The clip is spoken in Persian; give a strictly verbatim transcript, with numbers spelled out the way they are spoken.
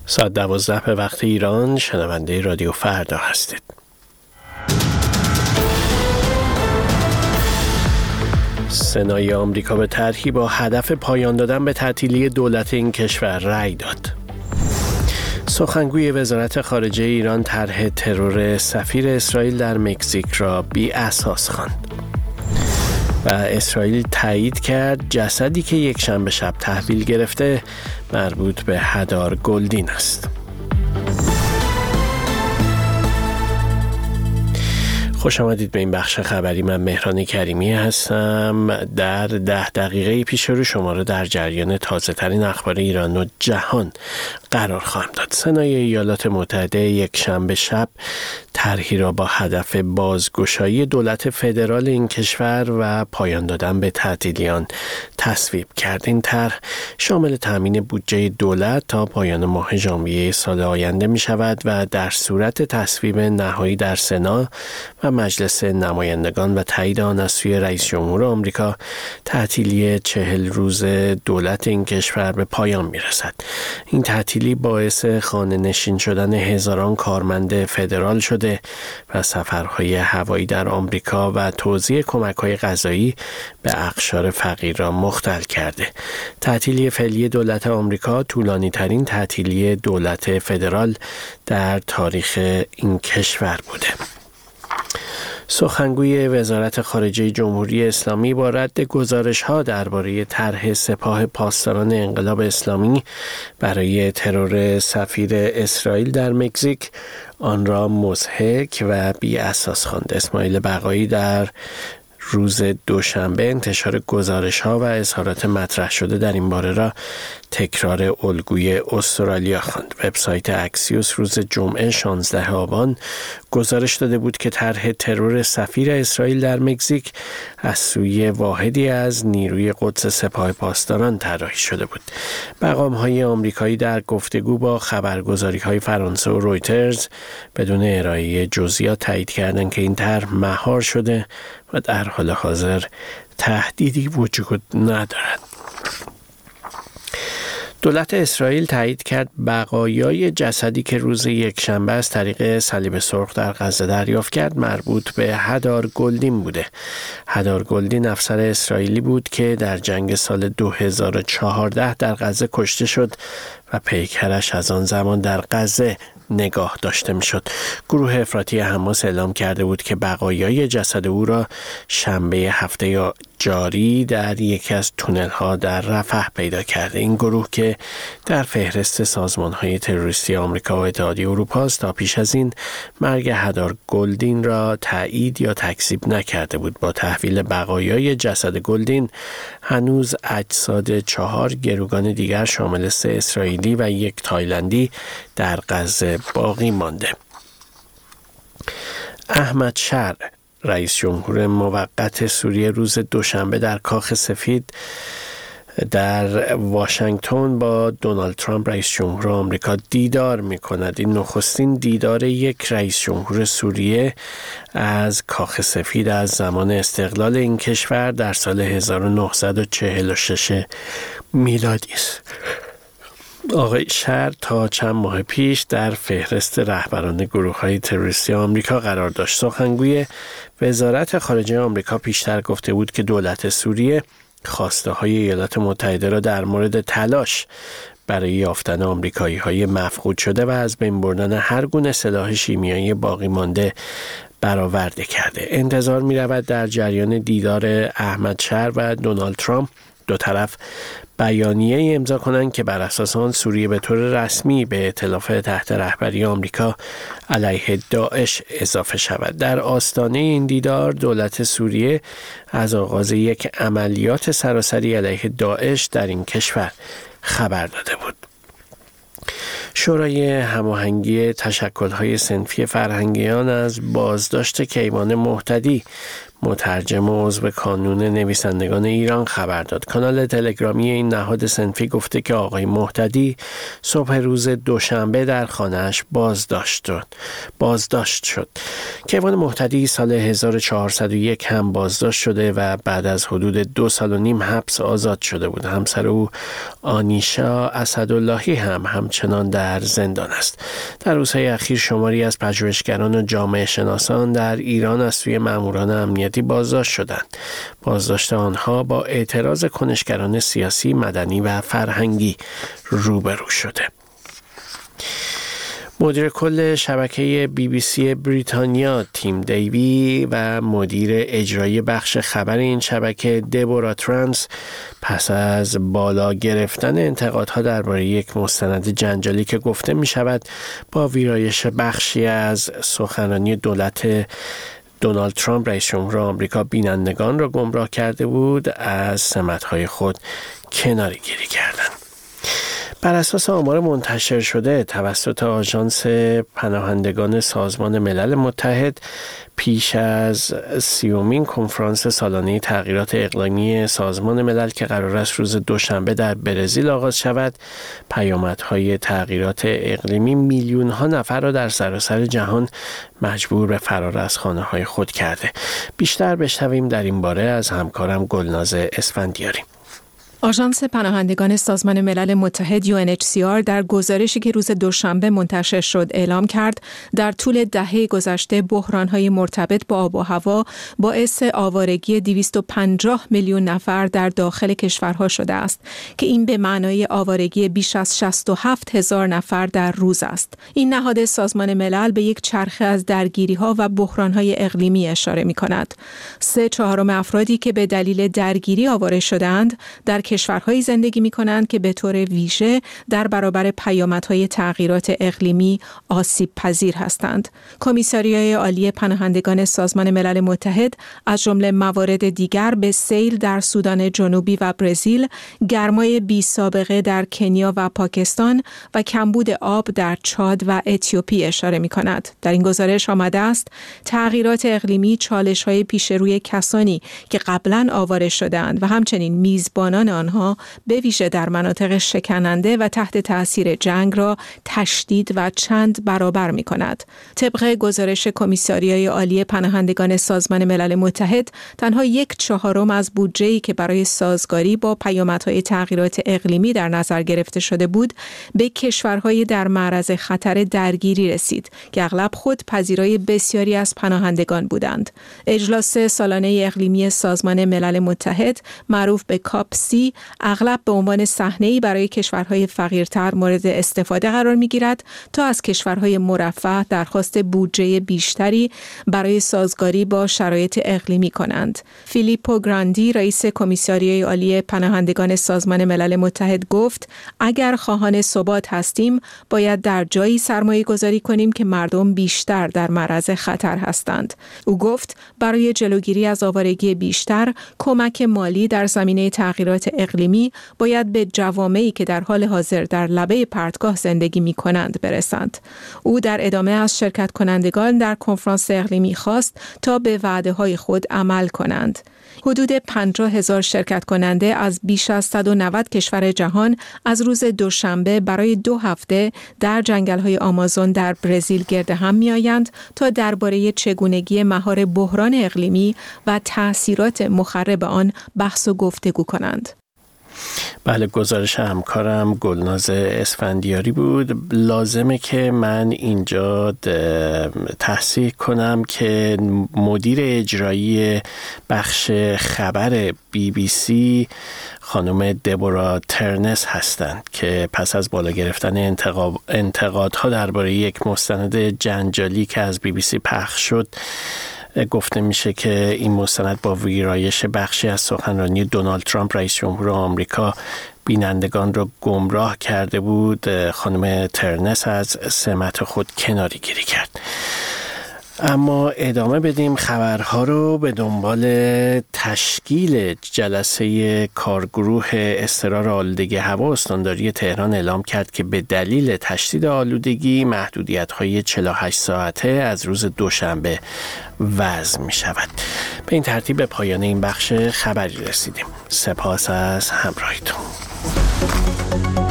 ساعت دوازده به وقت ایران. شنونده رادیو فردا هستید. سنای آمریکا به طرحی با هدف پایان دادن به تعطیلی دولت این کشور رأی داد. سخنگوی وزارت خارجه ایران طرح ترور سفیر اسرائیل در مکزیک را بی اساس خواند. و اسرائیل تایید کرد جسدی که یک شنبه شب تحویل گرفته مربوط به هدار گلدین است. خوش آمدید به این بخش خبری. من مهران کریمی هستم. در ده دقیقه پیش رو شما رو در جریان تازه ترین اخبار ایران و جهان قرار خواهم داد. سنای ایالات متحده یک شنبه شب طرحی را با هدف بازگشایی دولت فدرال این کشور و پایان دادن به تعطیلیان تصویب کرد. این طرح شامل تامین بودجه دولت تا پایان ماه ژانویه سال آینده می شود و در صورت تصویب نهایی در سنا و مجلس نمایندگان و تایید آن از سوی رئیس جمهور آمریکا تعطیلی چهل روز دولت این کشور به پایان می رسد. این تعطیلی باعث خانه نشین شدن هزاران کارمند فدرال شده و سفرهای هوایی در آمریکا و توزیع کمک‌های غذایی به اقشار فقیر را مختل کرده. تعطیلی فعلی دولت آمریکا طولانی ترین تعطیلی دولت فدرال در تاریخ این کشور بوده. سخنگوی وزارت خارجه جمهوری اسلامی با رد گزارش‌ها درباره طرح سپاه پاسداران انقلاب اسلامی برای ترور سفیر اسرائیل در مکزیک آن را مضحک و بی اساس خواند. اسماعیل بقایی در روز دوشنبه انتشار گزارش‌ها و اظهارات مطرح شده در این باره را تکرار الگوی استرالیا خواند. وبسایت اکسیوس روز جمعه شانزده آبان گزارش داده بود که طرح ترور سفیر اسرائیل در مکزیک از سوی واحدی از نیروی قدس سپاه پاسداران طراحی شده بود. مقام‌های آمریکایی در گفتگو با خبرگزاری‌های فرانسه و رویترز بدون ارائه جزئیات تایید کردند که این طرح مهار شده و در حال حاضر تهدیدی وجود ندارد. دولت اسرائیل تایید کرد بقایای جسدی که روز یکشنبه از طریق صلیب سرخ در غزه دریافت کرد مربوط به هدار گلدین بوده. هدار گلدین افسر اسرائیلی بود که در جنگ سال دو هزار و چهارده در غزه کشته شد و پیکرش از آن زمان در غزه نگاه داشته میشد. گروه افراطی حماس اعلام کرده بود که بقایای جسد او را شنبه هفته جاری در یکی از تونل ها در رفح پیدا کرده. این گروه که در فهرست سازمان های تروریستی آمریکا و اتحادیه اروپا است تا پیش از این مرگ هدار گلدین را تایید یا تکذیب نکرده بود. با تحویل بقایای جسد گلدین هنوز اجساد چهار گروگان دیگر شامل سه اسرائیلی و یک تایلندی در غزه باقی مانده. احمد شر رئیس جمهور موقت سوریه روز دوشنبه در کاخ سفید در واشنگتن با دونالد ترامپ رئیس جمهور آمریکا دیدار می کند. این نخستین دیدار یک رئیس جمهور سوریه از کاخ سفید از زمان استقلال این کشور در سال هزار و نهصد و چهل و شش میلادی است. آقای شر تا چند ماه پیش در فهرست رهبران گروه‌های تروریستی آمریکا قرار داشت. سخنگوی وزارت خارجه آمریکا پیشتر گفته بود که دولت سوریه خواسته های ایالات متحده را در مورد تلاش برای یافتن آمریکایی‌های مفقود شده و از بین بردن هر گونه سلاح شیمیایی باقی مانده برآورده کرده. انتظار می‌رود در جریان دیدار احمد شر و دونالد ترامپ دو طرف بیانیه امضا کنند که بر اساس آن سوریه به طور رسمی به ائتلاف تحت رهبری آمریکا علیه داعش اضافه شود. در آستانه این دیدار دولت سوریه از آغاز یک عملیات سراسری علیه داعش در این کشور خبر داده بود. شورای هماهنگی تشکل‌های صنفی فرهنگیان از بازداشت کیوان مهتدی مترجم و عضو کانون نویسندگان ایران خبر داد. کانال تلگرامی این نهاد صنفی گفته که آقای مهتدی صبح روز دوشنبه در خانه‌اش بازداشت شد. بازداشت شد. کیوان مهتدی سال هزار و چهارصد و یک هم بازداشت شده و بعد از حدود دو سال و نیم حبس آزاد شده بود. همسر او آنیشا اسداللهی هم همچنان در زندان است. در روزهای اخیر شماری از پژوهشگران و جامعه شناسان در ایران از سوی ماموران امنیتی بازداشت شدند. بازداشت آنها با اعتراض کنشگران سیاسی، مدنی و فرهنگی روبرو شده. مدیر کل شبکه بی بی سی بریتانیا تیم دیوی و مدیر اجرایی بخش خبر این شبکه دبورا ترانس پس از بالا گرفتن انتقادها درباره یک مستند جنجالی که گفته می شود با ویرایش بخشی از سخنرانی دولت دونالد ترامپ رئیس جمهور آمریکا بینندگان را گمراه کرده بود، از سمت‌های خود کناری گیری کردند. بر اساس آمار منتشر شده توسط آژانس پناهندگان سازمان ملل متحد پیش از سیومین کنفرانس سالانه تغییرات اقلیمی سازمان ملل که قرار است روز دوشنبه در برزیل آغاز شود، پیامدهای تغییرات اقلیمی میلیون ها نفر را در سراسر جهان مجبور به فرار از خانه‌های خود کرده. بیشتر بشنویم در این باره از همکارم گلناز اسفندیاری. آژانس پناهندگان سازمان ملل متحد یو ان اچ سی آر در گزارشی که روز دوشنبه منتشر شد اعلام کرد در طول دهه گذشته بحران‌های مرتبط با آب و هوا باعث آوارگی دویست و پنجاه میلیون نفر در داخل کشورها شده است که این به معنای آوارگی بیش از شصت و هفت هزار نفر در روز است. این نهاد سازمان ملل به یک چرخه از درگیری‌ها و بحران‌های اقلیمی اشاره می‌کند. سه چهارم افرادی که به دلیل درگیری آواره شدند در کشورهایی زندگی می‌کنند که به طور ویژه در برابر پیامدهای تغییرات اقلیمی آسیب پذیر هستند. کمیساریای عالی پناهندگان سازمان ملل متحد از جمله موارد دیگر به سیل در سودان جنوبی و برزیل، گرمای بی سابقه در کنیا و پاکستان و کمبود آب در چاد و اتیوپی اشاره می‌کند. در این گزارش آمده است تغییرات اقلیمی چالش‌های پیش روی کسانی که قبلاً آواره شدند و همچنین میزبانان آنها به ویژه در مناطق شکننده و تحت تأثیر جنگ را تشدید و چند برابر می کند. طبق گزارش کمیساریای عالی پناهندگان سازمان ملل متحد، تنها یک چهارم از بودجه‌ای که برای سازگاری با پیامدهای تغییرات اقلیمی در نظر گرفته شده بود، به کشورهای در معرض خطر درگیری رسید که اغلب خود پذیرای بسیاری از پناهندگان بودند. اجلاس سالانه اقلیمی سازمان ملل متحد معروف به کاپ سی اغلب به عنوان صحنه‌ای برای کشورهای فقیرتر مورد استفاده قرار می‌گیرد تا از کشورهای مرفه درخواست بودجه بیشتری برای سازگاری با شرایط اقلیمی کنند. فیلیپو گراندی رئیس کمیساریای عالی پناهندگان سازمان ملل متحد گفت اگر خواهان ثبات هستیم باید در جایی سرمایه گذاری کنیم که مردم بیشتر در معرض خطر هستند. او گفت برای جلوگیری از آوارگی بیشتر کمک مالی در زمینه تغییرات اقلیمی باید به جوامعی که در حال حاضر در لبه پرتگاه زندگی می کنند برسند. او در ادامه از شرکت کنندگان در کنفرانس اقلیمی خواست تا به وعده های خود عمل کنند. حدود پنجاه هزار شرکت کننده از بیش از صد و نود کشور جهان از روز دوشنبه برای دو هفته در جنگل‌های آمازون در برزیل گرد هم می‌آیند تا درباره چگونگی مهار بحران اقلیمی و تأثیرات مخرب آن بحث و گفتگو کنند. بله، گزارش همکارم گلناز اسفندیاری بود. لازمه که من اینجا تصحیح کنم که مدیر اجرایی بخش خبر بی بی سی خانم دبورا ترنس هستند که پس از بالا گرفتن انتقادها درباره یک مستند جنجالی که از بی بی سی پخش شد، گفته میشه که این مستند با ویرایش بخشی از سخنرانی دونالد ترامپ رئیس جمهور آمریکا بینندگان را گمراه کرده بود. خانم ترنس از سمت خود کناری گیری کرد. اما ادامه بدیم خبرها رو. به دنبال تشکیل جلسه کارگروه اضطرار آلودگی هوا، استانداری تهران اعلام کرد که به دلیل تشدید آلودگی محدودیت‌های چهل و هشت ساعته از روز دوشنبه وضع می شود. به این ترتیب به پایان این بخش خبری رسیدیم. سپاس از همراهیتون.